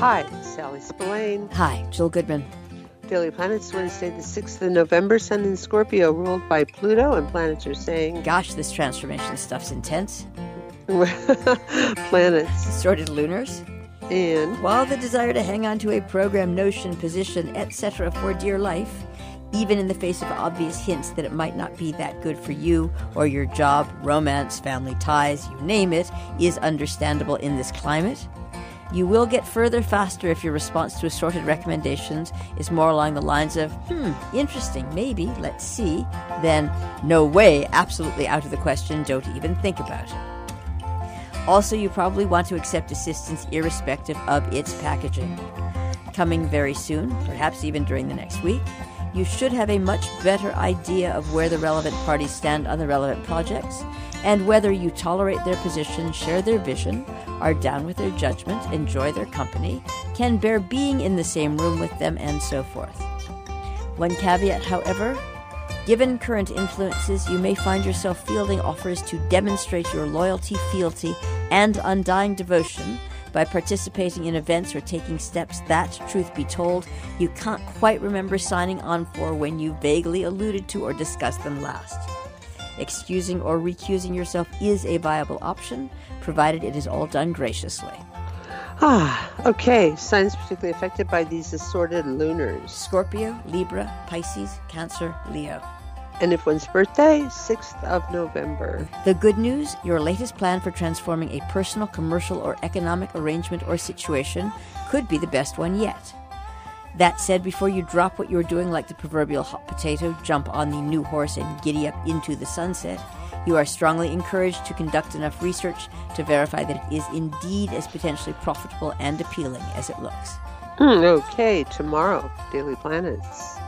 Hi, Sally Spillane. Hi, Jill Goodman. Daily Planets, Wednesday the 6th of November, Sun in Scorpio, ruled by Pluto, and planets are saying... Gosh, this transformation stuff's intense. Planets. Assorted lunars. And... While the desire to hang on to a program, notion, position, etc. for dear life, even in the face of obvious hints that it might not be that good for you or your job, romance, family ties, you name it, is understandable in this climate, you will get further faster if your response to assorted recommendations is more along the lines of, interesting, maybe, let's see, than, no way, absolutely out of the question, don't even think about it. Also, you probably want to accept assistance irrespective of its packaging. Coming very soon, perhaps even during the next week, you should have a much better idea of where the relevant parties stand on the relevant projects, and whether you tolerate their position, share their vision, are down with their judgment, enjoy their company, can bear being in the same room with them, and so forth. One caveat, however, given current influences, you may find yourself fielding offers to demonstrate your loyalty, fealty, and undying devotion by participating in events or taking steps that, truth be told, you can't quite remember signing on for when you vaguely alluded to or discussed them last. Excusing or recusing yourself is a viable option, provided it is all done graciously. Okay. Signs particularly affected by these assorted lunars. Scorpio, Libra, Pisces, Cancer, Leo. And if one's birthday, 6th of November. The good news, your latest plan for transforming a personal, commercial, or economic arrangement or situation could be the best one yet. That said, before you drop what you're doing like the proverbial hot potato, jump on the new horse and giddy up into the sunset, you are strongly encouraged to conduct enough research to verify that it is indeed as potentially profitable and appealing as it looks. Okay, tomorrow, Daily Planets.